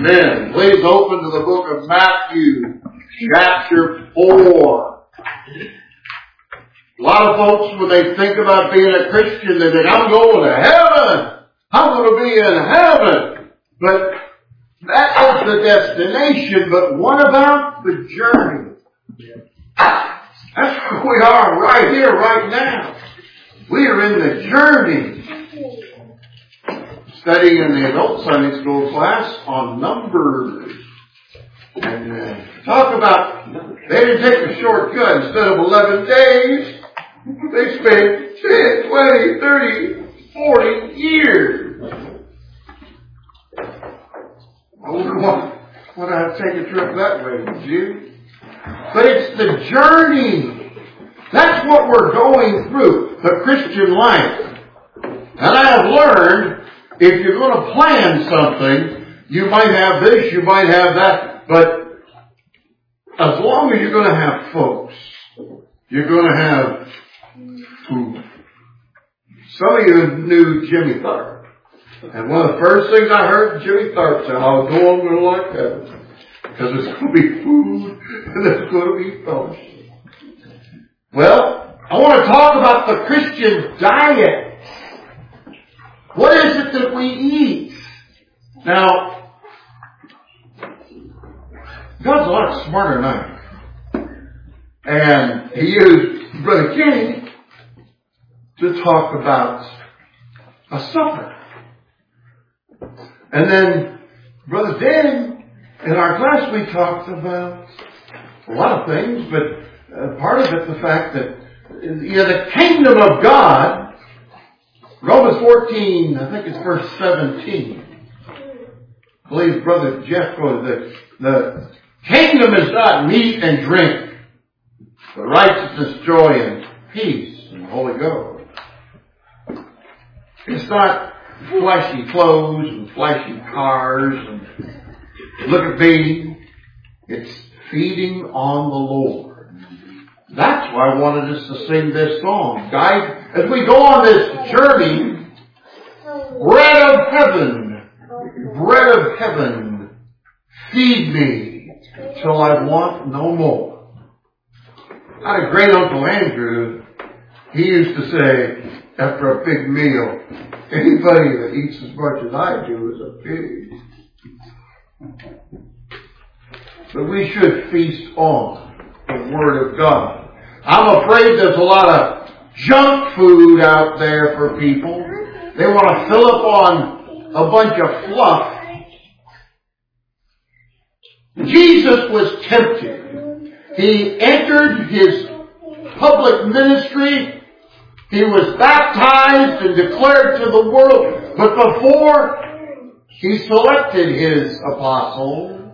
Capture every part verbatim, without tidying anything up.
Amen. Please open to the book of Matthew, chapter four. A lot of folks, when they think about being a Christian, they think, I'm going to heaven. I'm going to be in heaven. But that is the destination. But what about the journey? That's where we are right here, right now. We are in the journey. Studying in the adult Sunday school class on Numbers. And uh, talk about, they didn't take the shortcut. Instead of eleven days, they spent ten, twenty, thirty, forty years. I wonder what, what I'd take a trip that way, would you? But it's the journey. That's what we're going through, the Christian life. And I have learned, if you're going to plan something, you might have this, you might have that, but as long as you're going to have folks, you're going to have food. Some of you knew Jimmy Tharp. And one of the first things I heard Jimmy Tharp say, I'll go on to like heaven. Because there's going to be food and there's going to be fellowship. Well, I want to talk about the Christian diet. What is it that we eat? Now, God's a lot smarter than I am. And He used Brother Kenny to talk about a supper. And then Brother Dan, in our class, we talked about a lot of things, but uh, part of it, the fact that you know, the kingdom of God, Romans fourteen, I think it's verse seventeen. I believe Brother Jeff quoted the, the kingdom is not meat and drink, but righteousness, joy, and peace in the Holy Ghost. It's not flashy clothes and flashy cars and look at me. It's feeding on the Lord. That's why I wanted us to sing this song. Guide, as we go on this journey, bread of heaven, bread of heaven, feed me till I want no more. I had a great Uncle Andrew. He used to say, after a big meal, anybody that eats as much as I do is a pig. But we should feast on the Word of God. I'm afraid there's a lot of junk food out there for people. They want to fill up on a bunch of fluff. Jesus was tempted. He entered His public ministry. He was baptized and declared to the world. But before He selected His apostles,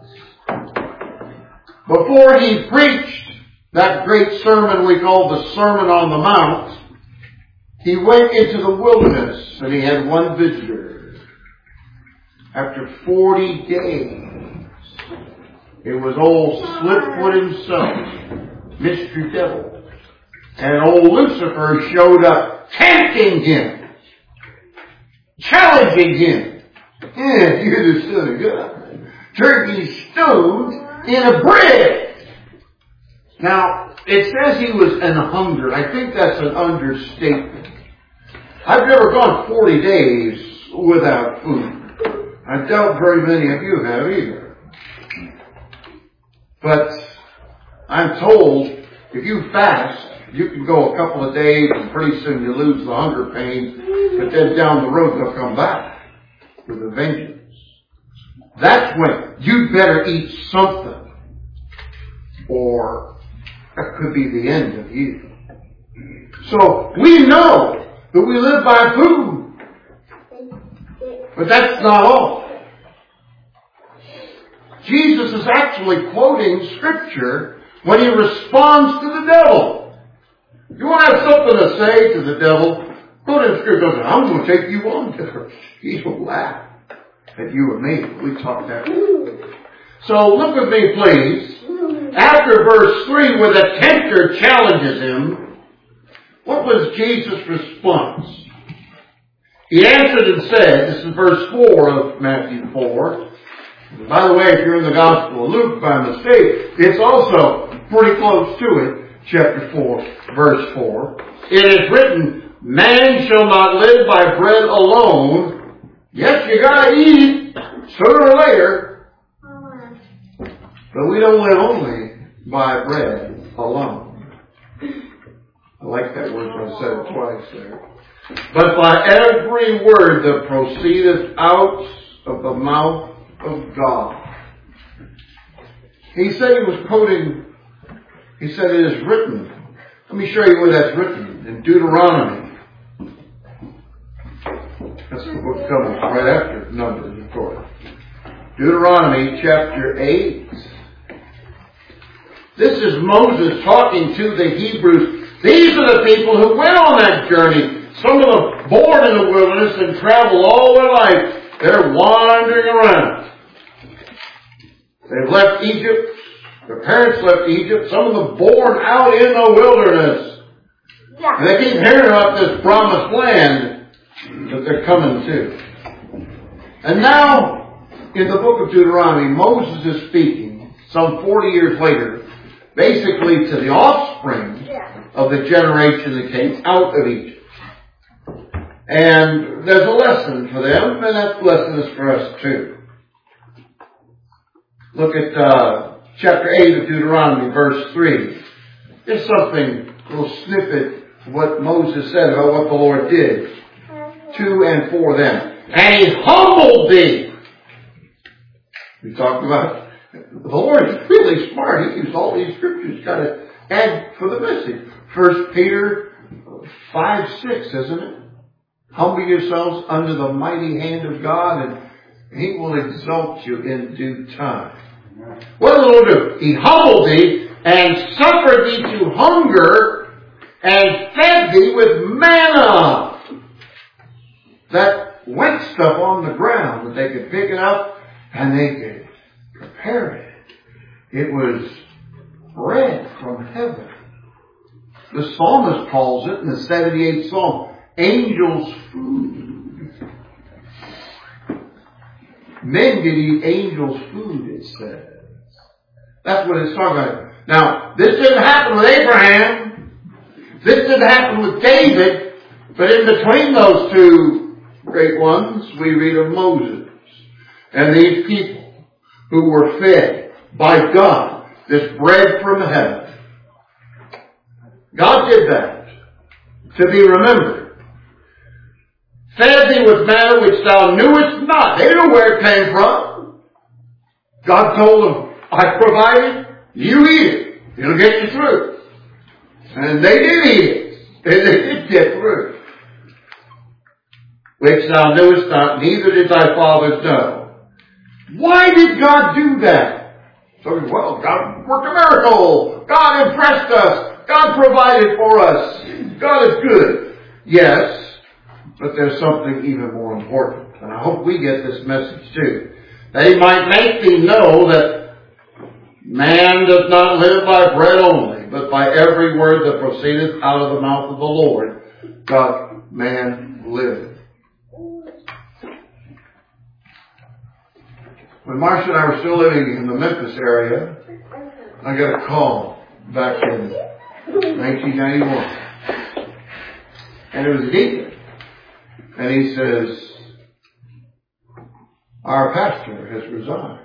before He preached that great sermon we call the Sermon on the Mount, He went into the wilderness and He had one visitor. After forty days, it was old Slipfoot himself, Mister Devil. And old Lucifer showed up, tempting Him, challenging Him. Yeah, you're the Son of God. Turkey stones in a bread. Now, it says he was an hunger. I think that's an understatement. I've never gone forty days without food. I doubt very many of you have either. But I'm told if you fast, you can go a couple of days and pretty soon you lose the hunger pains, but then down the road they'll come back with a vengeance. That's when you'd better eat something, or that could be the end of you. So we know that we live by food. But that's not all. Jesus is actually quoting Scripture when He responds to the devil. You want to have something to say to the devil? Go to Scripture and say, I'm going to take you on there. He will laugh at you and me. We talk that way. So look with me, please. After verse three, where the tempter challenges Him, what was Jesus' response? He answered and said, this is verse four of Matthew four, By the way, if you're in the Gospel of Luke by mistake, it's also pretty close to it. Chapter four, verse four. It is written, man shall not live by bread alone. Yes, you gotta eat sooner or later. But we don't live only by bread alone. I like that word, so I said it twice there. But by every word that proceedeth out of the mouth of God. He said he was quoting, he said it is written. Let me show you where that's written. In Deuteronomy. That's the book that comes right after Numbers, of course. Deuteronomy chapter eight. This is Moses talking to the Hebrews. These are the people who went on that journey. Some of them born in the wilderness and traveled all their life. They're wandering around. They've left Egypt. Their parents left Egypt. Some of them born out in the wilderness. Yeah. And they keep hearing about this promised land that they're coming to. And now, in the book of Deuteronomy, Moses is speaking, some forty years later, basically to the offspring of the generation that came out of Egypt. And there's a lesson for them, and that lesson is for us too. Look at uh, chapter eight of Deuteronomy, verse three. There's something, a little snippet of what Moses said about what the Lord did to and for them. And he humbled thee. We talked about it. The Lord is really smart. He used all these scriptures to kind of add for the message. First Peter five six, isn't it? Humble yourselves under the mighty hand of God, and He will exalt you in due time. What did the Lord do? He humbled thee and suffered thee to hunger and fed thee with manna. That wet stuff on the ground that they could pick it up and they could prepare it. It was bread from heaven. The psalmist calls it in the seventy-eighth Psalm, angels' food. Men could eat angels' food, it says. That's what it's talking about. Now, this didn't happen with Abraham. This didn't happen with David. But in between those two great ones, we read of Moses. And these people who were fed by God, this bread from heaven. God did that to be remembered. Fed thee with manna which thou knewest not. They didn't know where it came from. God told them, I provided, you eat it. It'll get you through. And they did eat it. And they did get through. Which thou knewest not, neither did thy fathers know. Why did God do that? So, well, God worked a miracle. God impressed us. God provided for us. God is good. Yes. But there's something even more important. And I hope we get this message too. That He might make thee know that man does not live by bread only, but by every word that proceedeth out of the mouth of the Lord doth man live. When Marcia and I were still living in the Memphis area, I got a call back in nineteen ninety-one. And it was a deacon. And he says, our pastor has resigned.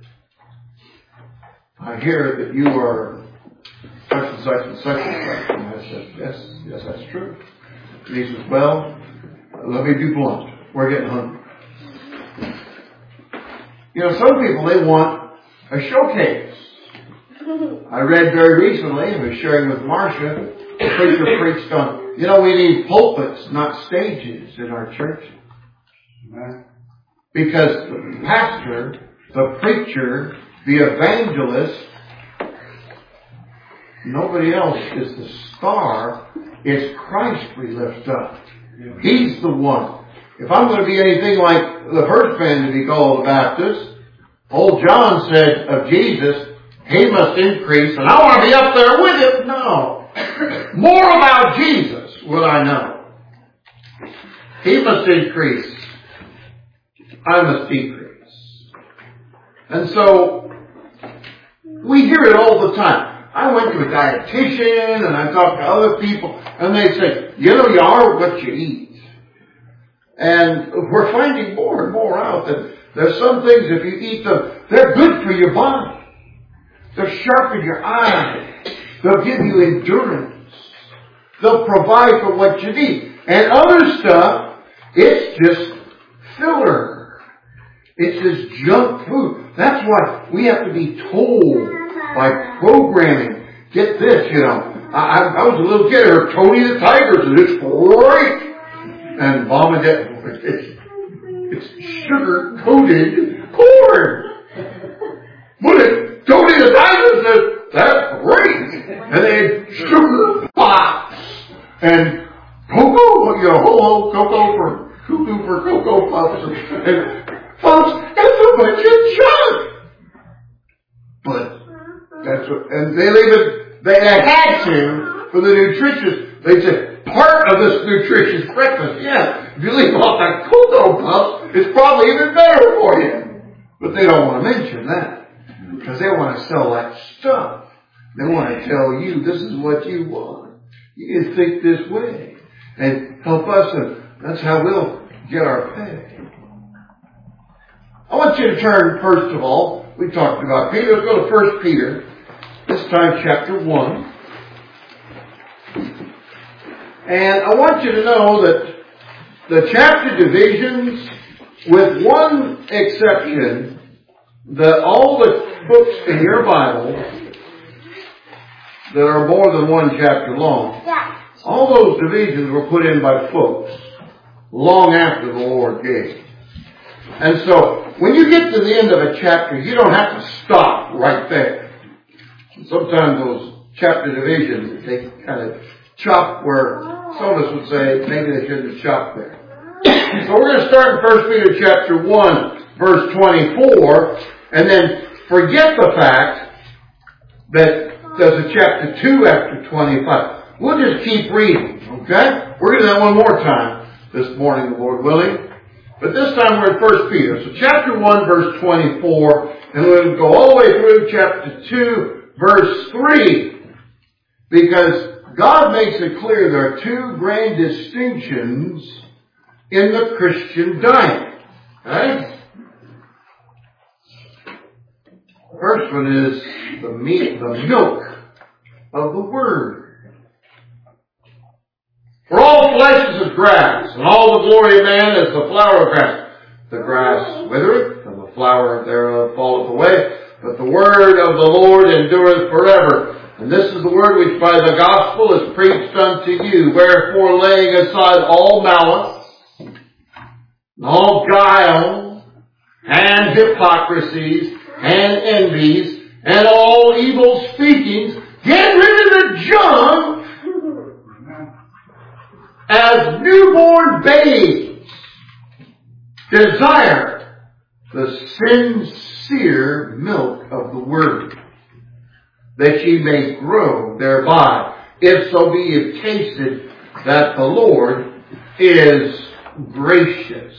I hear that you are such and such and such and such. And I said, yes, yes, that's true. And he says, well, let me be blunt. We're getting hungry. You know, some people, they want a showcase. I read very recently, I was sharing with Marcia, the preacher preached on, you know, we need pulpits, not stages in our churches. Because the pastor, the preacher, the evangelist, nobody else is the star. It's Christ we lift up. He's the one. If I'm going to be anything like the first man to be called a Baptist, old John said of Jesus, He must increase, and I want to be up there with Him. No. More about Jesus will I know. He must increase. I must decrease. And so, we hear it all the time. I went to a dietitian and I talked to other people and they say, you know, you are what you eat. And we're finding more and more out that there's some things, if you eat them, they're good for your body. They'll sharpen your eyes. They'll give you endurance. They'll provide for what you need. And other stuff, it's just filler. It's just junk food. That's why we have to be told by programming. Get this, you know. I, I was a little kid, I heard Tony the Tigers, and it's great. And Mom and Dad, it's, it's sugar-coated corn. But it, Tony the Tigers said, that's great. And they had sugar pops and cocoa, you know, ho-ho, cocoa for, cuckoo for cocoa puffs. And, and folks, that's a bunch of junk. But that's what, and they leave it, they had to, for the nutritious, they said, part of this nutritious breakfast, yeah, if you leave off that cocoa puffs, it's probably even better for you. But they don't want to mention that, because they want to sell that stuff. They want to tell you, this is what you want. You can think this way. And help us, and that's how we'll get our pay. I want you to turn, first of all, we talked about Peter. Let's go to First Peter, this time chapter one. And I want you to know that the chapter divisions, with one exception, that all the books in your Bible that are more than one chapter long, all those divisions were put in by folks long after the Lord gave. And so, when you get to the end of a chapter, you don't have to stop right there. Sometimes those chapter divisions, they kind of chop where some of us would say maybe they shouldn't have chopped there. So we're going to start in First Peter chapter one, verse twenty-four, and then forget the fact that there's a chapter two after twenty-five. We'll just keep reading, okay? We're going to do that one more time this morning, the Lord willing. But this time we're in First Peter. So chapter one, verse twenty-four, and we'll go all the way through chapter two, verse three. Because God makes it clear there are two grand distinctions in the Christian diet. Right? First one is the meat, the milk of the Word. For all flesh is as grass, and all the glory of man is the flower of grass. The grass withereth, and the flower thereof falleth away, but the word of the Lord endureth forever. And this is the word which by the gospel is preached unto you. Wherefore, laying aside all malice, and all guile, and hypocrisies, and envies, and all evil speakings, get rid of the junk, as newborn babes desire the sincere milk of the word, that ye may grow thereby, if so be you've tasted that the Lord is gracious.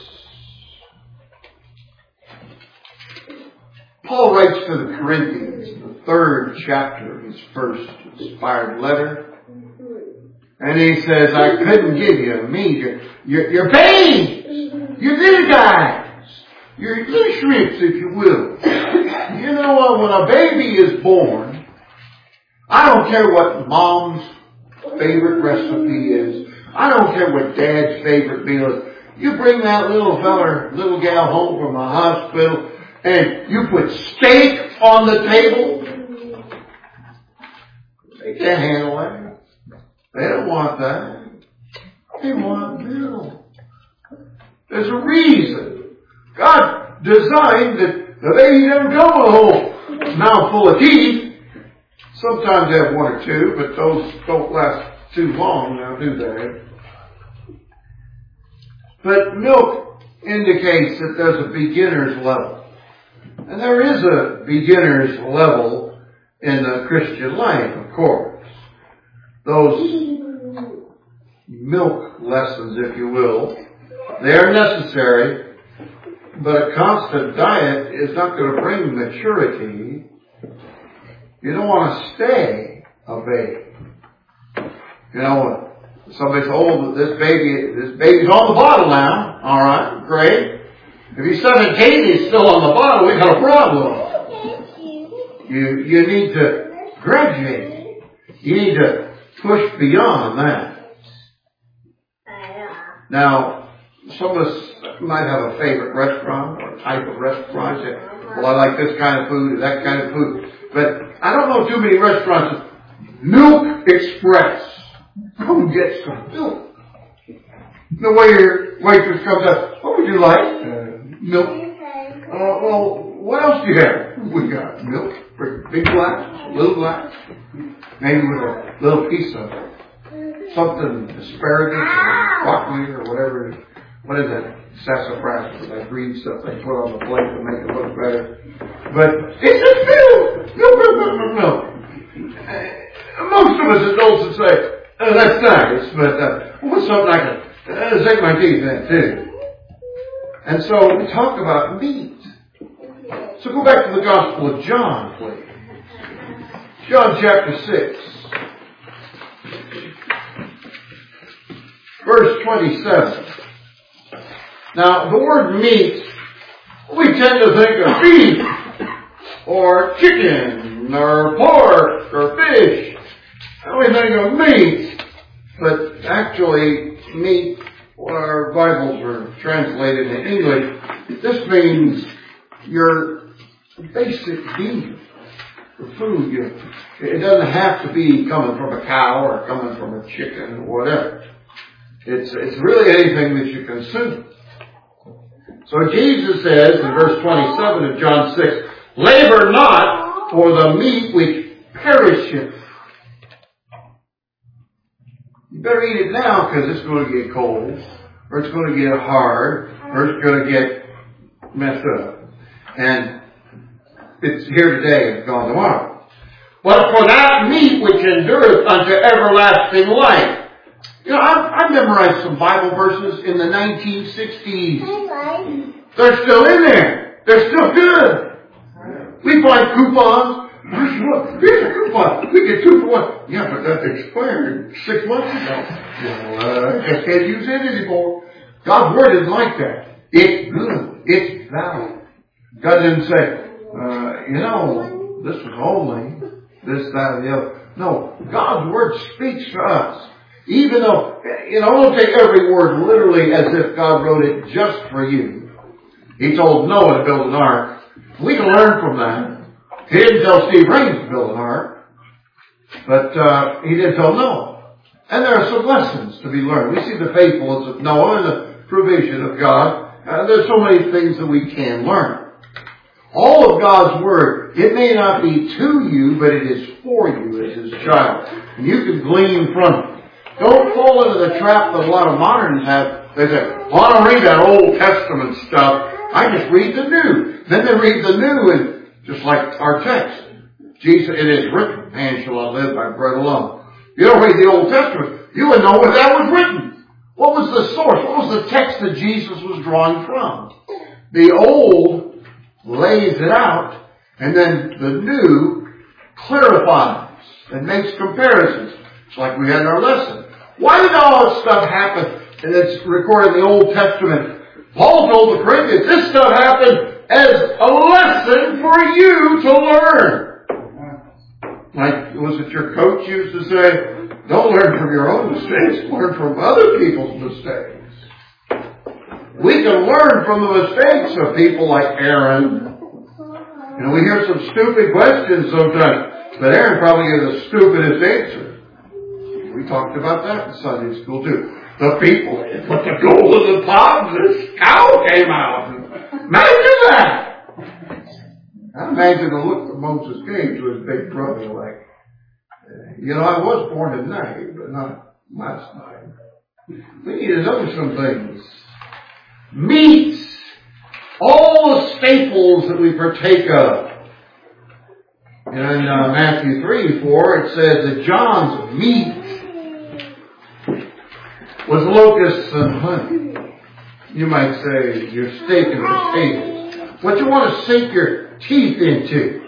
Paul writes to the Corinthians, the third chapter of his first inspired letter, and he says, I couldn't give you meat. You're, you're, you're babes. You're little guys. You're little shrimps, if you will. You know what? When a baby is born, I don't care what mom's favorite recipe is. I don't care what dad's favorite meal is. You bring that little feller, little gal home from the hospital, and you put steak on the table. They can't handle that. They don't want that. They want milk. There's a reason. God designed that the baby never come with a whole mouthful of teeth. Sometimes they have one or two, but those don't last too long now, do they? But milk indicates that there's a beginner's level. And there is a beginner's level in the Christian life, of course. Those milk lessons, if you will, they are necessary, But a constant diet is not going to bring maturity. You don't want to stay a babe. You know, somebody's old, this baby, this baby's on the bottle now. All right, great. If he's seventeen, he's still on the bottle, we got a problem. You, you need to graduate. You need to push beyond that. Now, some of us might have a favorite restaurant or type of restaurant. Say, well, I like this kind of food or that kind of food. But I don't know too many restaurants. Milk Express. Come get some milk. The waiter, waitress comes up. What would you like? Uh, milk. Uh, well, what else do you have? We got milk. Big glass, little glass. Maybe with a little piece of something, asparagus or broccoli or whatever. What is that? Sassafras, or that green stuff they put on the plate to make it look better. But it's just milk! Milk, milk, milk, milk, milk. Uh, most of us adults would say, oh, that's nice, but uh, what's something I can uh, sink my teeth in too? And so we talk about meat. So go back to the Gospel of John, please. John chapter six. Verse twenty-seven. Now, the word meat, we tend to think of beef, or chicken, or pork, or fish. We think of meat, but actually, meat, when our Bibles are translated in English, this means your basic beef, the food. You know, it doesn't have to be coming from a cow or coming from a chicken or whatever. It's, it's really anything that you consume. So Jesus says in verse twenty-seven of John six, labor not for the meat which perisheth. You better eat it now because it's going to get cold, or it's going to get hard, or it's going to get messed up. And it's here today and gone tomorrow. But for that meat which endureth unto everlasting life. You know, I've, I've memorized some Bible verses in the nineteen sixties. They're still in there. They're still good. We find coupons. Here's a coupon. We get two for one. Yeah, but that expired six months ago. Well, uh, I just can't use it anymore. God's Word isn't like that. It's good. It's valid. God didn't say, uh, you know, this was holy, this, that, and the other. No, God's Word speaks to us. Even though, you know, don't take every word literally as if God wrote it just for you. He told Noah to build an ark. We can learn from that. He didn't tell Steve Raines to build an ark, but uh, he did tell Noah. And there are some lessons to be learned. We see the faithfulness of Noah and the provision of God. Uh, there's so many things that we can learn. All of God's Word, it may not be to you, but it is for you as His child. And you can glean from it. Don't fall into the trap that a lot of moderns have. They say, well, I don't read that Old Testament stuff. I just read the New. Then they read the New, and just like our text. Jesus, it is written, man shall not live by bread alone. You don't read the Old Testament, you would know what that was written. What was the source? What was the text that Jesus was drawing from? The Old lays it out, and then the New clarifies and makes comparisons. It's like we had in our lesson. Why did all this stuff happen? And it's recorded in the Old Testament. Paul told the Corinthians, this stuff happened as a lesson for you to learn. Like, was it your coach used to say, don't learn from your own mistakes, learn from other people's mistakes. We can learn from the mistakes of people like Aaron. You know, we hear some stupid questions sometimes, but Aaron probably gives the stupidest answer. We talked about that in Sunday school too. The people put the gold in the pot and this cow came out. Imagine that! I imagine the look that Moses gave to his big brother like, you know, I was born tonight, but not last night. We need to know some things. Meats. All the staples that we partake of. In uh, Matthew three, four, it says that John's meat was locusts and honey. you might say, your steak and potatoes. What you want to sink your teeth into.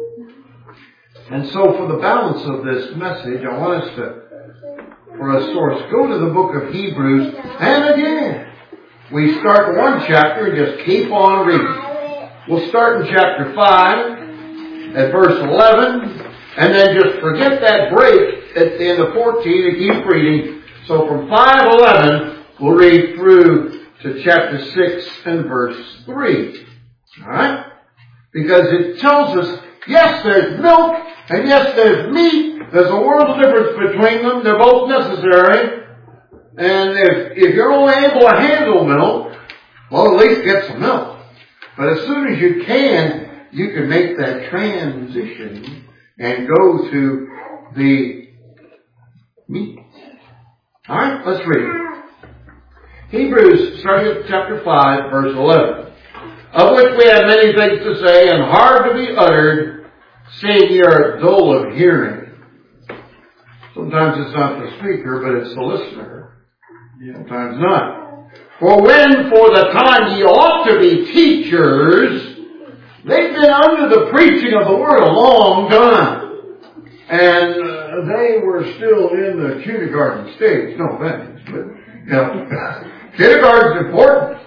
And so for the balance of this message, I want us to, for a source, go to the book of Hebrews. And again, we start one chapter and just keep on reading. We'll start in chapter five at verse eleven. And then just forget that break at the end of fourteen and keep reading. So from five eleven, we'll read through to chapter six and verse three. Alright? Because it tells us, yes, there's milk, and yes, there's meat. There's a world of difference between them. They're both necessary. And if, if you're only able to handle milk, well, at least get some milk. But as soon as you can, you can make that transition and go to the meat. Alright, let's read. Hebrews, starting at chapter five, verse eleven. Of which we have many things to say, and hard to be uttered, seeing ye are dull of hearing. Sometimes it's not the speaker, but it's the listener. Sometimes not. For when for the time ye ought to be teachers, they've been under the preaching of the word a long time. And uh, they were still in the kindergarten stage. No offense, but, you know, kindergarten's important.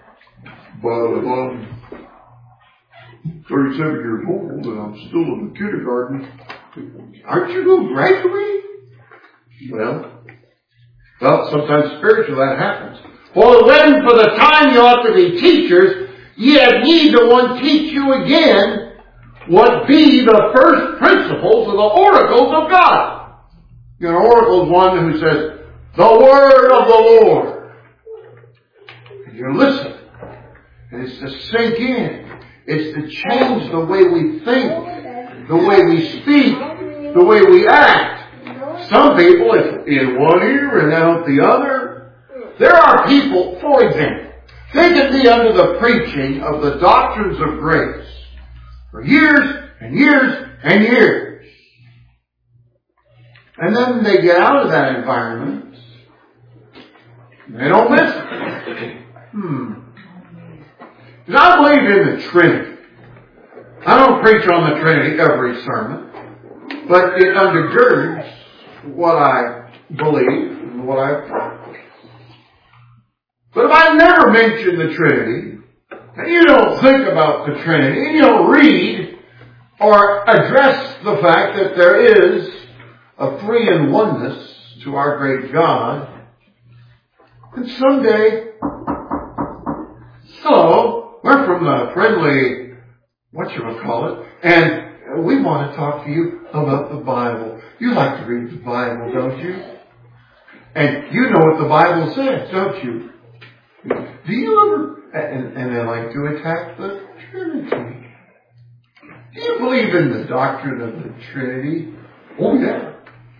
But if I'm thirty-seven years old and I'm still in the kindergarten, aren't you going to graduate? Well, well, sometimes spiritually that happens. For when for the time you ought to be teachers, ye have need that one teach you again what be the first principles of the oracles of God. You know, an oracle is one who says, the word of the Lord. And you listen. And it's to sink in. It's to change the way we think, the way we speak, the way we act. Some people, it's in one ear and out the other. There are people, for example, they can be under the preaching of the doctrines of grace for years and years and years. And then they get out of that environment. They don't listen. Hmm. Because I believe in the Trinity. I don't preach on the Trinity every sermon, but it undergirds what I believe and what I practice. But if I never mention the Trinity, and you don't think about the Trinity, and you don't read or address the fact that there is a three in oneness to our great God, then someday, hello, we're from the friendly, whatchamacallit, and we want to talk to you about the Bible. You like to read the Bible, don't you? And you know what the Bible says, don't you? Do you ever, and, and they like to attack the Trinity. Do you believe in the doctrine of the Trinity? Oh yeah.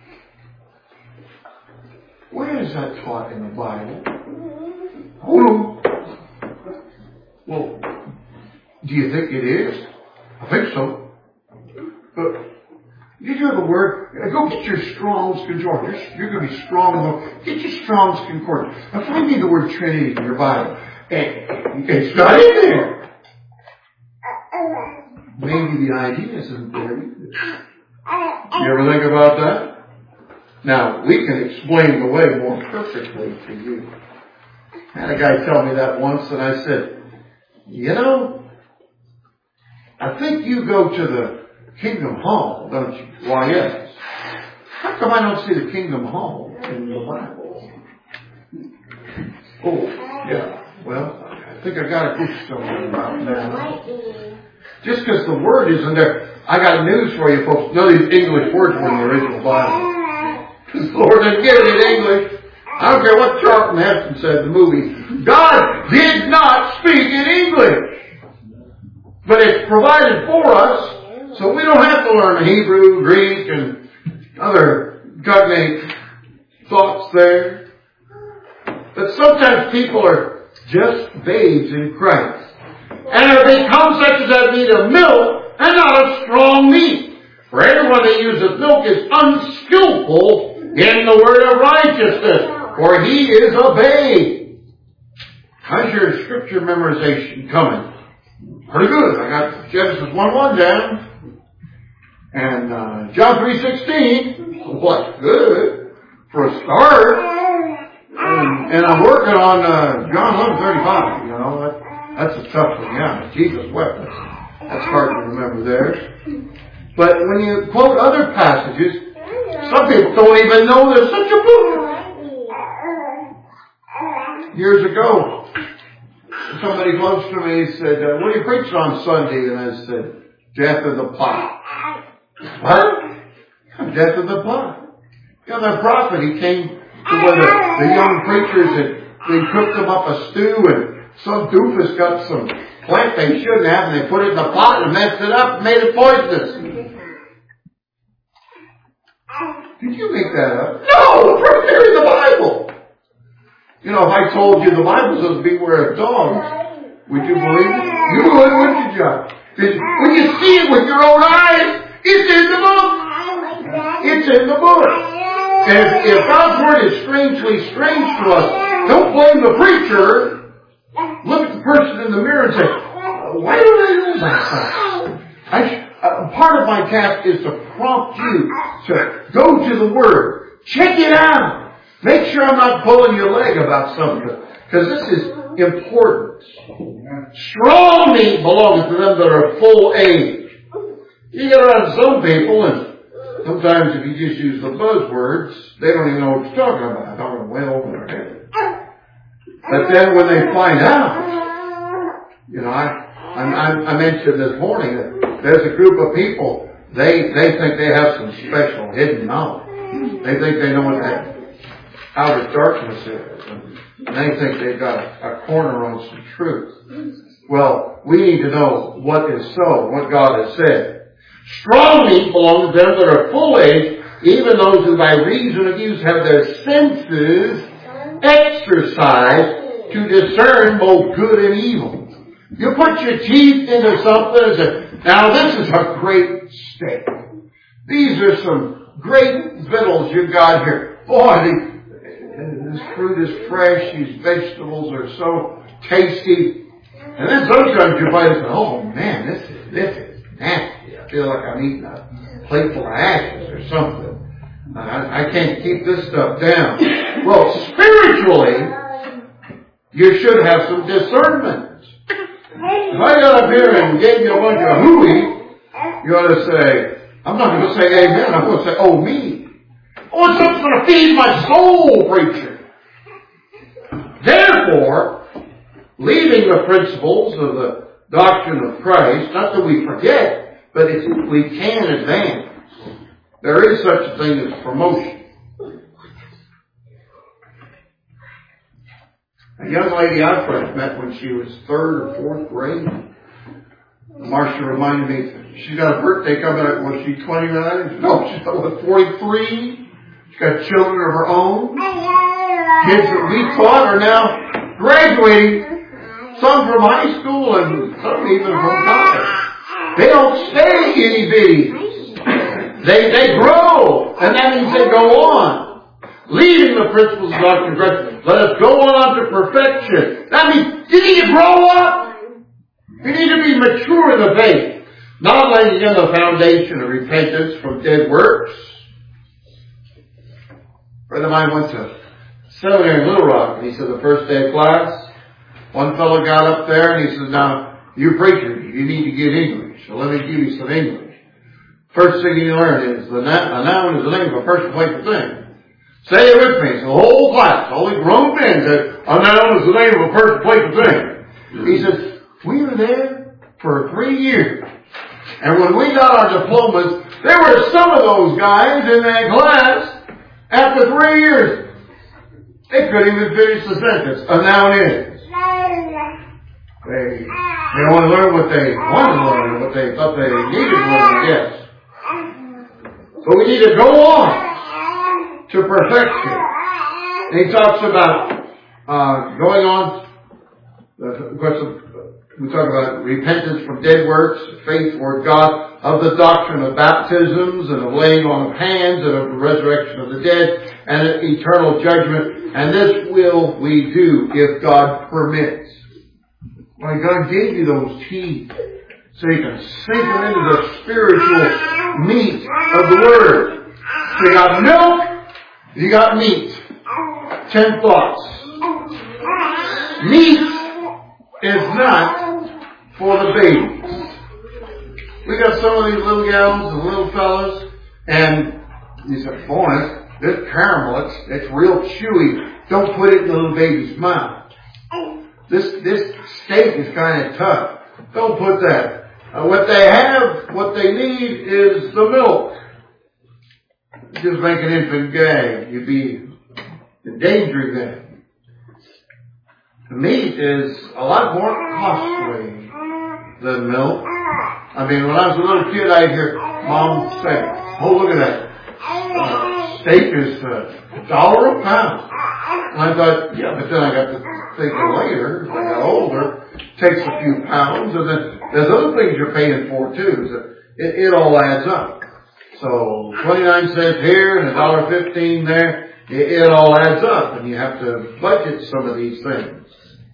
Where is that taught in the Bible? Oh no. Well, do you think it is? I think so. But did you have a word? Go get your Strong's Concordance. You're, you're going to be strong. Get your Strong's Concordance. Now find me the word Trinity in your Bible. And it's not in there. Maybe the idea isn't there either. You ever think about that? Now, we can explain the way more perfectly to you. I had a guy tell me that once, and I said, you know, I think you go to the Kingdom Hall, don't you? Why, yes. How come I don't see the Kingdom Hall in the Bible? Oh, yeah. Well, I think I got a good story about that. Just because the word isn't there, I got news for you folks. None of these English words were in the original Bible. Because the Lord didn't give it in English. I don't care what Charlton Heston said in the movie. God did not speak in English. But it's provided for us, so we don't have to learn Hebrew, Greek, and other cognate thoughts there. But sometimes people are just babes in Christ. And have become such as that need of milk and not of strong meat. For everyone that uses milk is unskillful in the word of righteousness, for he is a babe. How's your scripture memorization coming? Pretty good. I got Genesis one one down. And uh, John three sixteen. What's good for a start. And, and I'm working on uh, John eleven thirty-five. You know, that, that's a tough one. Yeah, Jesus wept. That's, that's hard to remember there. But when you quote other passages, some people don't even know there's such a book. Years ago, somebody close to me said, uh, what do you preach on Sunday? And I said, death of the plot. What? Death of the plot. You know, the prophet, he came to where the, the young preachers had, they cooked them up a stew and some doofus got some plant they shouldn't have and they put it in the pot and messed it up and made it poisonous. Did you make that up? No! It's right there in the Bible! You know, if I told you the Bible says beware of dogs, would you believe it? You would, wouldn't you, John? When you see it with your own eyes, it's in the book. It's in the book. And if, if God's Word is strangely strange to us, don't blame the preacher. Look at the person in the mirror and say, why don't I know that stuff? I, uh, part of my task is to prompt you to go to the Word. Check it out. Make sure I'm not pulling your leg about something. Because this is important. Strong meat belongs to them that are full age. You get around some people and sometimes if you just use the buzzwords, they don't even know what you're talking about. Talking way over their head. But then when they find out, you know, I, I, I mentioned this morning that there's a group of people, they, they think they have some special hidden knowledge. They think they know what that outer darkness is. And they think they've got a, a corner on some truth. Well, we need to know what is so, what God has said. Strong meat belongs to them that are full age, even those who by reason of use have their senses exercised to discern both good and evil. You put your teeth into something and say, now this is a great steak. These are some great victuals you've got here. Boy, these this fruit is fresh. These vegetables are so tasty. And then sometimes you bite and say, oh man, this is, this is nasty. I feel like I'm eating a plate full of ashes or something. I, I can't keep this stuff down. Well, spiritually, you should have some discernment. If I got up here and gave you a bunch of hooey, you ought to say, I'm not going to say amen, I'm going to say, oh me. Oh, something's going to feed my soul, preacher. Therefore, leaving the principles of the doctrine of Christ, not that we forget, but it's, we can advance. There is such a thing as promotion. A young lady I first met when she was third or fourth grade, Marcia reminded me, she's got a birthday coming up. Was she twenty-nine? No, she's about forty-three. She's got children of her own. Kids that we taught are now graduating, some from high school and some even from college. They don't stay itty bitty. They, they grow, and that means they go on. Leaving the principles of doctrine of Christ, let us go on to perfection. That means you need to grow up. You need to be mature in the faith. Not laying in the foundation of repentance from dead works. A friend of mine went to seminary in Little Rock, and he said the first day of class, one fellow got up there and he said, now, you preacher, you need to get English, so let me give you some English. First thing you learn is the noun, a noun is the name of a person, place, or thing. Say it with me. So the whole class, all the grown men said, a noun is the name of a person, place, or thing. He says, we were there for three years. And when we got our diplomas, there were some of those guys in that class, after three years, they couldn't even finish the sentence. A noun is. They, they don't want to learn what they wanted to learn, what they thought they needed to learn, I guess. But we need to go on to perfection. And he talks about uh, going on Of course, we talk about repentance from dead works, faith toward God, of the doctrine of baptisms and of laying on of hands and of the resurrection of the dead and of eternal judgment. And this will we do if God permits. Why, God gave you those teeth so you can sink them into the spiritual meat of the Word. So you got milk, you got meat. Ten thoughts. Meat is not for the babies. We got some of these little gals and little fellas, and you say, boy, this caramel, it's, it's real chewy. Don't put it in the little baby's mouth. This, this steak is kind of tough. Don't put that. Uh, what they have, what they need is the milk. Just make an infant gag. You'd be endangering them. The meat is a lot more costly than milk. I mean, when I was a little kid, I'd hear Mom say, oh, look at that. Uh, steak is a dollar a pound. And I thought, yeah, but then I got to thinking later, as I got older, it takes a few pounds, and then there's other things you're paying for too. So it, it all adds up. So twenty-nine cents here and a dollar fifteen there, it, it all adds up, and you have to budget some of these things.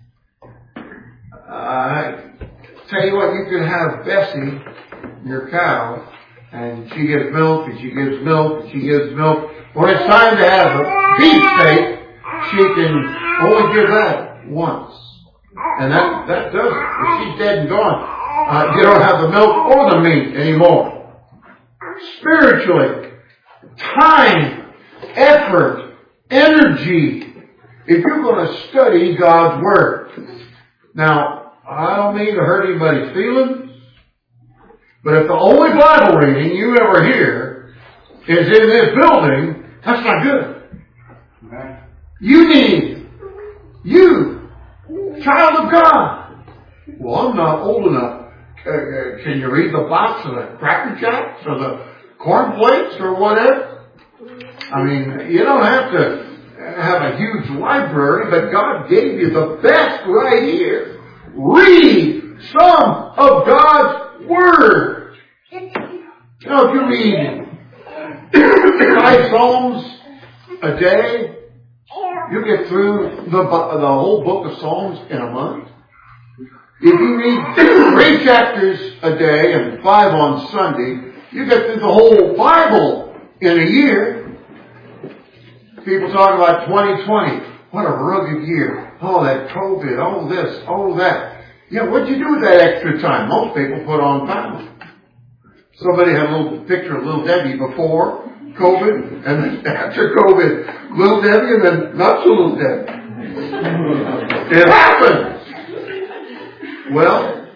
I tell you what, you can have Bessie, your cow, and she gives milk, and she gives milk, and she gives milk. When it's time to have a beef steak, she can only give that once. And that, that does it. If she's dead and gone, uh, you don't have the milk or the meat anymore. Spiritually, time, effort, energy, if you're going to study God's Word. Now, I don't mean to hurt anybody's feelings, but if the only Bible reading you ever hear is in this building, that's not good. You need, you, child of God. Well, I'm not old enough. Uh, uh, can you read the box of the Cracker Jacks or the corn flakes or whatever? I mean, you don't have to have a huge library, but God gave you the best right here. Read some of God's Word. You know, if you read five Psalms a day, you get through the, the whole book of Psalms in a month. If you read three chapters a day and five on Sunday, you get through the whole Bible in a year. People talk about twenty twenty. What a rugged year. Oh, that COVID. Oh, this. Oh, that. Yeah, what'd you do with that extra time? Most people put on pounds. Somebody had a little picture of Little Debbie before COVID, and then after COVID, Little Debbie, and then not so Little Debbie. It happened. Well,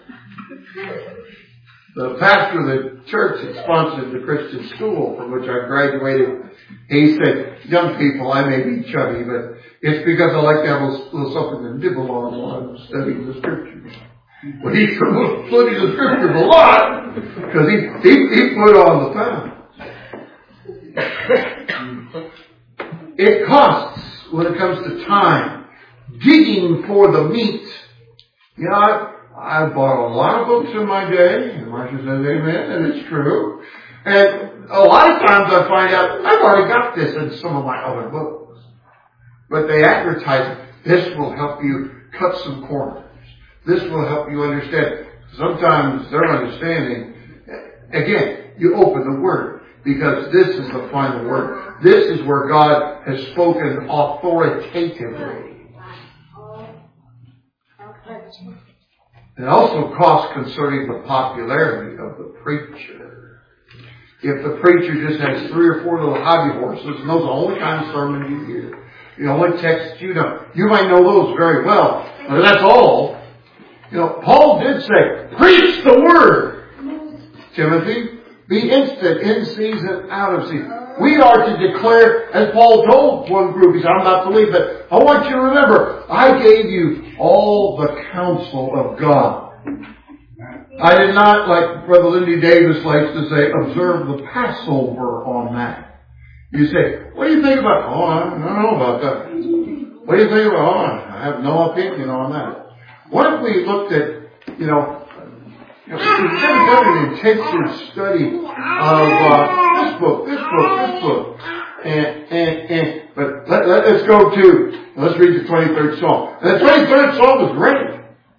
the pastor of the church that sponsored the Christian school from which I graduated, he said, young people, I may be chubby, but it's because I like to have a little something to nibble on while I'm studying the Scriptures. Well, he studied the Scriptures a lot because he, he, he put on the pounds. It costs when it comes to time, digging for the meat. You know, I, I bought a lot of books in my day, and Marcia says amen, and it's true. And a lot of times I find out I've already got this in some of my other books. But they advertise, this will help you cut some corners. This will help you understand. Sometimes their understanding, again, you open the Word, because this is the final word. This is where God has spoken authoritatively. It also costs concerning the popularity of the preacher. If the preacher just has three or four little hobby horses, and those are the only kind of sermon you hear, the only text you know, you might know those very well, but that's all. You know, Paul did say, preach the Word. Timothy, be instant, in season, out of season. We are to declare, as Paul told one group, he said, I'm not to leave, but I want you to remember, I gave you all the counsel of God. I did not, like Brother Lindy Davis likes to say, observe the Passover on that. You say, what do you think about, oh, I don't know about that. What do you think about, oh, I have no opinion on that. What if we looked at, you know, you know we've never done an intensive study of uh, this book, this book, this book. And, and, and, but let, let, let's go to, let's read the twenty-third Psalm. And the twenty-third Psalm is great.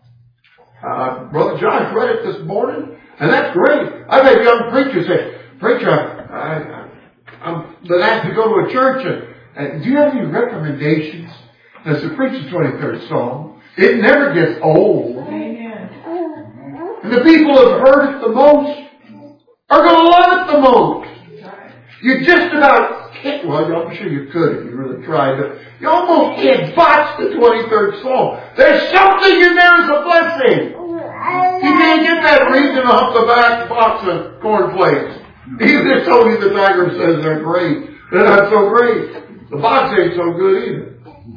Uh, Brother Josh read it this morning, and that's great. I've had young preachers say, Preacher, I, I, I've been asked to go to a church, and, and do you have any recommendations? As to preach the twenty-third Psalm, it never gets old. Amen. And the people who have heard it the most are going to love it the most. You just about can't, well, I'm sure you could if you really tried, but you almost can't botch the twenty-third Psalm. There's something in there as a blessing. You can't get that reason off the back box of cornflakes. Even if Tony the Tiger says they're great, they're not so great. The box ain't so good either.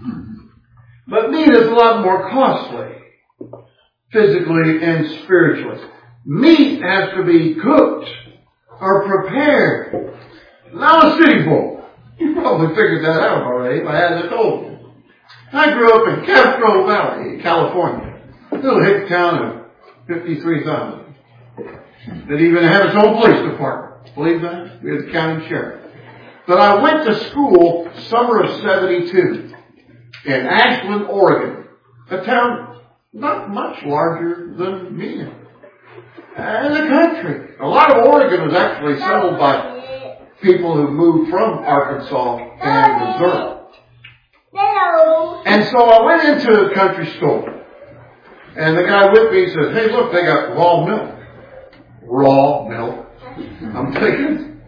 But meat is a lot more costly, physically and spiritually. Meat has to be cooked or prepared. Not a city bowl. You probably figured that out already if I hadn't told you. I grew up in Castro Valley, California. A little hick town of fifty-three thousand. Didn't even have its own police department. Believe that? We had the county sheriff. But I went to school summer of seventy-two in Ashland, Oregon. A town not much larger than me. And the country. A lot of Oregon was actually settled by people who moved from Arkansas and Missouri. And so I went into a country store. And the guy with me says, hey, look, they got raw milk. Raw milk. I'm thinking,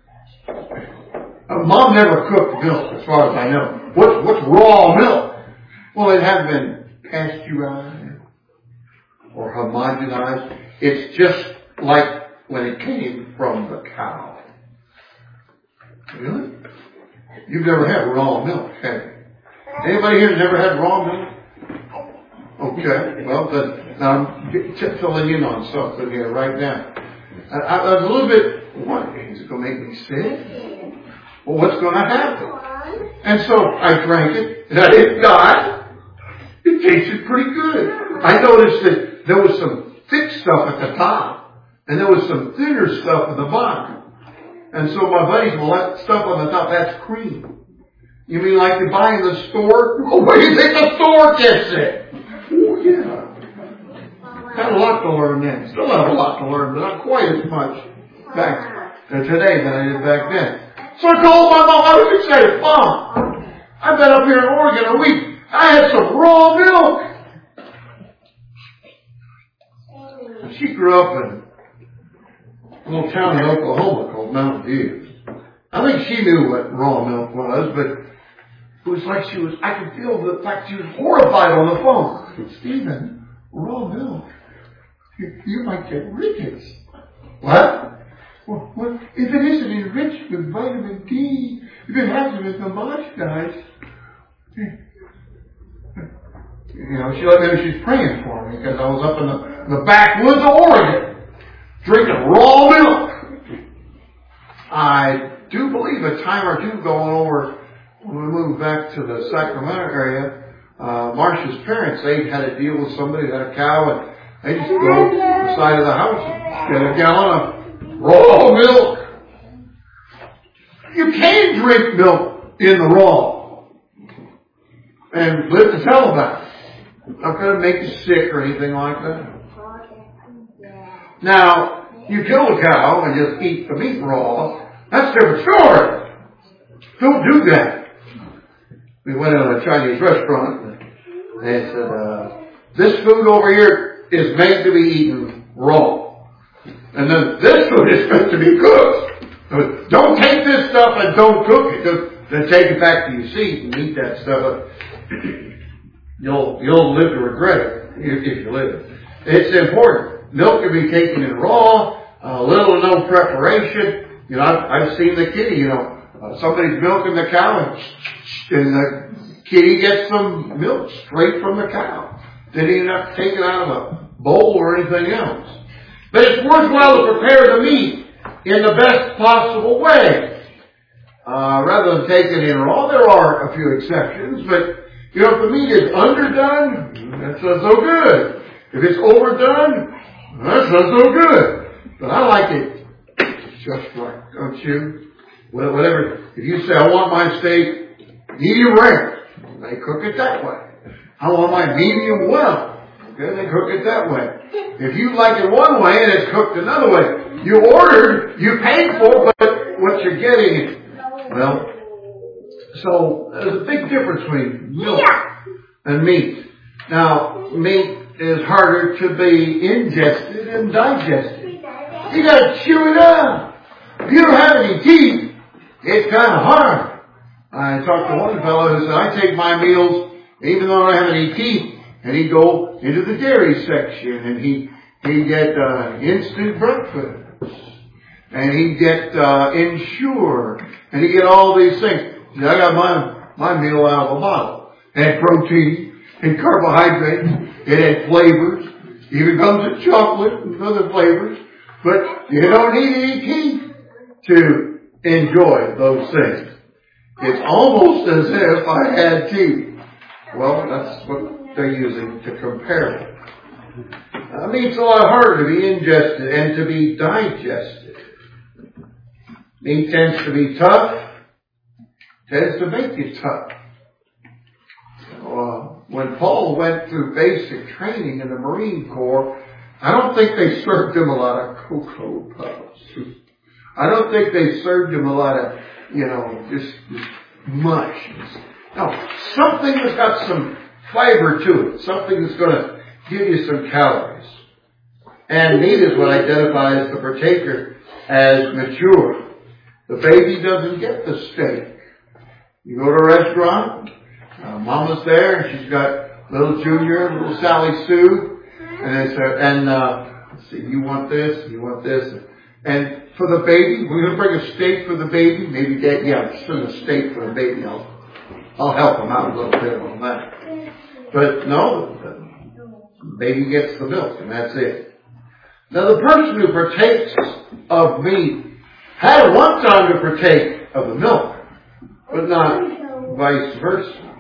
uh, Mom never cooked milk as far as I know. What, what's raw milk? Well, it hadn't been pasteurized or homogenized. It's just like when it came from the cow. Really? You've never had raw milk, have you? Anybody here never had raw milk? Okay, well, then I'm filling in on something here right now. I, I was a little bit, what, is it going to make me sick? Well, what's going to happen? And so I drank it, and I didn't die. It tasted pretty good. I noticed that there was some thick stuff at the top, and there was some thinner stuff at the bottom. And so my buddies, well, that stuff on the top, that's cream. You mean like you buy in the store? Oh, what do you think the store gets it? Oh, yeah. Got a lot to learn then. Still have a lot to learn, but not quite as much back today than I did back then. So I called my mom. I was excited. Mom, I've been up here in Oregon a week. I had some raw milk. And she grew up in a little town in Oklahoma called Mountain View. I think she knew what raw milk was, but it was like she was, I could feel the fact she was horrified on the phone. Stephen, raw milk. You, you might get rickets. What? Well, well, if it isn't enriched with vitamin D, if it hasn't been homogenized, you know, she let me know she's praying for me because I was up in the, the backwoods of Oregon drinking raw milk. I do believe a time or two going over when we moved back to the Sacramento area, uh, Marcia's parents, they had a deal with somebody that had a cow, and they just go to the side of the house and get a gallon of raw milk. You can drink milk in the raw and live to tell about it. Not going to make you sick or anything like that. Now, you kill a cow and just eat the meat raw, that's a different story. Don't do that. We went to a Chinese restaurant and they said, uh, this food over here is made to be eaten raw. And then this food is meant to be cooked. So don't take this stuff and don't cook it. Just, then take it back to your seat and eat that stuff. You'll, you'll live to regret it if, if you live. It's important. Milk can be taken in raw, uh, little or no preparation. You know, I've, I've seen the kitty, you know, uh, somebody's milking the cow and, and the kitty gets some milk straight from the cow. They didn't even have to take it out of a bowl or anything else. But it's worthwhile to prepare the meat in the best possible way. Uh, rather than take it in raw, there are a few exceptions, but You know, if the meat is underdone, that's not so good. If it's overdone, that's not so good. But I like it just right, don't you? Well, whatever. If you say, I want my steak medium rare, they cook it that way. I want my medium well, okay, they cook it that way. If you like it one way and it's cooked another way, you ordered, you paid for, but what you're getting, well, so there's a big difference between milk and meat. Now, meat is harder to be ingested and digested. You gotta chew it up. If you don't have any teeth, it's kind of hard. I talked to one fellow who said, I take my meals even though I don't have any teeth, and he'd go into the dairy section and he, he'd get, uh, instant breakfast. And he'd get, uh, Ensure. And he'd get all these things. He said, I got my, my meal out of a bottle. It had protein and carbohydrates. It had flavors. Even comes with chocolate and other flavors. But you don't need any teeth to enjoy those things. It's almost as if I had teeth. Well, that's what they're using to compare it. I mean, it's a lot harder to be ingested and to be digested. Meat tends to be tough, tends to make you tough. So, uh, when Paul went through basic training in the Marine Corps, I don't think they served him a lot of Cocoa Puffs. I don't think they served him a lot of, you know, just, just mush. No, something that's got some flavor to it. Something that's going to give you some calories. And meat is what identifies the partaker as mature. The baby doesn't get the steak. You go to a restaurant, uh, Mama's there, and she's got little Junior, little Sally Sue, and it's a, and uh, let's see, you want this, you want this, and for the baby, we're going to bring a steak for the baby. Maybe Dad, yeah, send a steak for the baby. I'll, I'll help him out a little bit on that. But no, the baby gets the milk, and that's it. Now, the person who partakes of meat had at one time to partake of the milk, but not vice versa.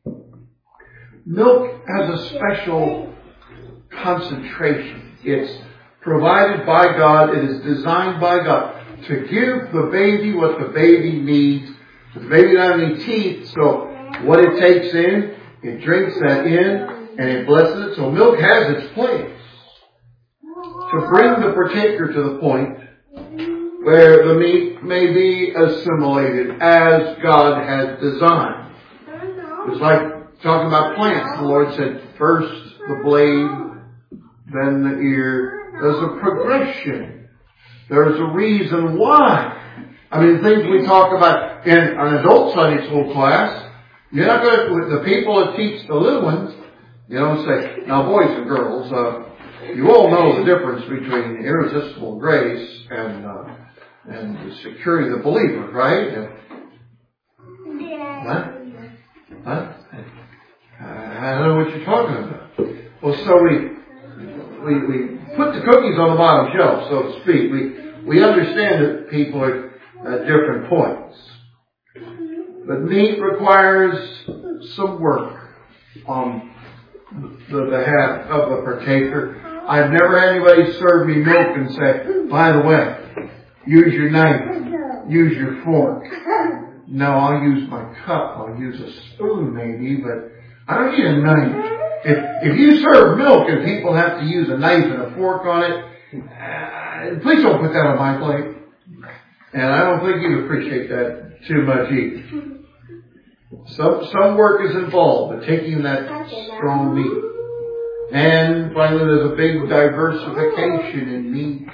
Milk has a special concentration. It's provided by God. It is designed by God to give the baby what the baby needs. The baby doesn't have any teeth, so what it takes in, it drinks that in, and it blesses it. So milk has its place to bring the partaker to the point where the meat may be assimilated as God has designed. It's like talking about plants. The Lord said, first the blade, then the ear. There's a progression. There's a reason why. I mean, things we talk about in an adult Sunday school class, you're not going to, the people that teach the little ones, you know, say, now boys and girls, uh, you all know the difference between irresistible grace and, uh, and securing the believer, right? What? What? I don't know what you're talking about. Well, so we, we, we put the cookies on the bottom shelf, so to speak. We, we understand that people are at different points. But meat requires some work on the behalf of the partaker. I've never had anybody serve me milk and say, by the way, use your knife, use your fork. No, I'll use my cup, I'll use a spoon maybe, but I don't need a knife. If, if you serve milk and people have to use a knife and a fork on it, uh, please don't put that on my plate. And I don't think you'd appreciate that too much either. Some, some work is involved in taking that strong meat. And finally, there's a big diversification in meats.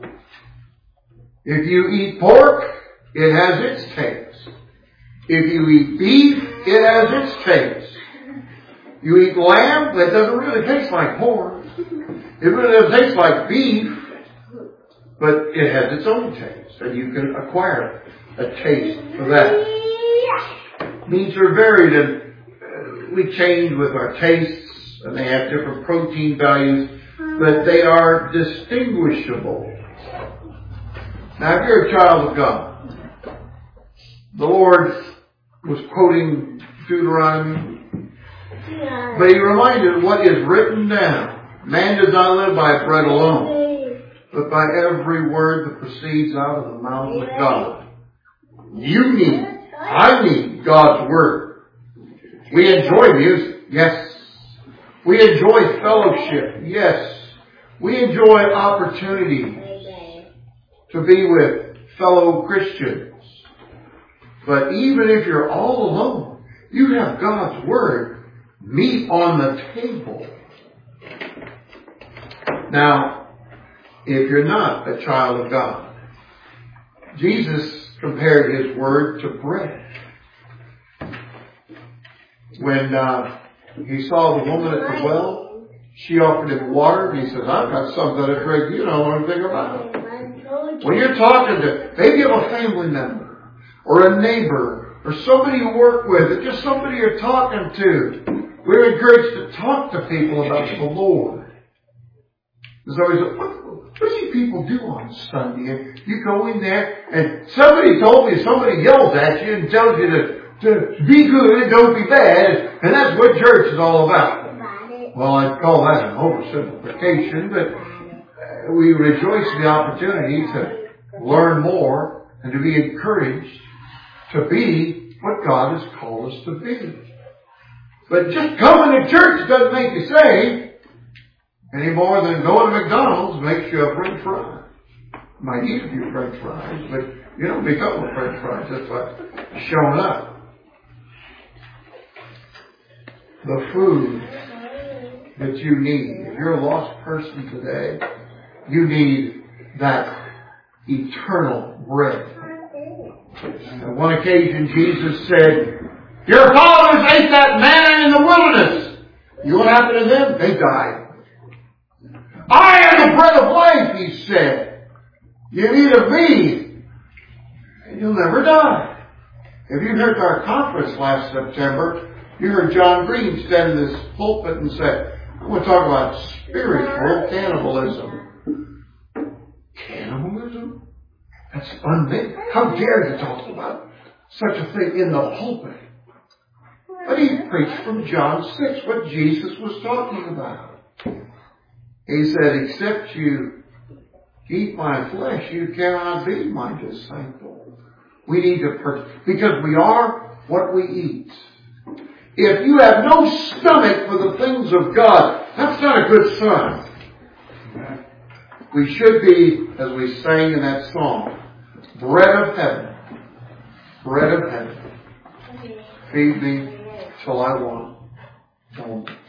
If you eat pork, it has its taste. If you eat beef, it has its taste. You eat lamb, that doesn't really taste like pork. It really doesn't taste like beef, but it has its own taste, and you can acquire a taste for that. Meats are varied, and uh, we change with our tastes, and they have different protein values, but they are distinguishable. Now, if you're a child of God, the Lord was quoting Deuteronomy, But he reminded what is written down. Man does not live by bread alone, but by every word that proceeds out of the mouth of God. You need, I need God's Word. We enjoy music, yes. We enjoy fellowship, yes. We enjoy opportunity to be with fellow Christians. But even if you're all alone, you have God's Word, meat on the table. Now, if you're not a child of God, Jesus compared His Word to bread. When uh, He saw the woman at the well, she offered Him water, and He says, I've got something to drink you don't know anything about. When you're talking to maybe a family member, or a neighbor, or somebody you work with, or just somebody you're talking to, we're encouraged to talk to people about the Lord. There's always a, what, what do you people do on Sunday? And you go in there and somebody told me somebody yells at you and tells you to, to be good and don't be bad. And that's what church is all about. Well, I'd call that an oversimplification, but we rejoice in the opportunity to learn more and to be encouraged to be what God has called us to be. But just coming to church doesn't make you saved. Any more than going to McDonald's makes you a French fry. You might eat a few French fries, but you don't become a French fry just by showing up. The food that you need. If you're a lost person today, you need that eternal bread. On one occasion, Jesus said, your fathers ate that manna in the wilderness. You know what happened to them? They died. I am the bread of life, He said. You eat of me, and you'll never die. If you heard our conference last September, you heard John Green stand in this pulpit and say, I'm going to talk about spiritual cannibalism. Cannibalism? That's unmade. How dare you talk about such a thing in the pulpit? But he preached from John six, what Jesus was talking about. He said, except you eat my flesh, you cannot be my disciple. We need to, per- because we are what we eat. If you have no stomach for the things of God, that's not a good sign. We should be, as we sang in that song, bread of heaven. Bread of heaven. Feed me till I want. Don't.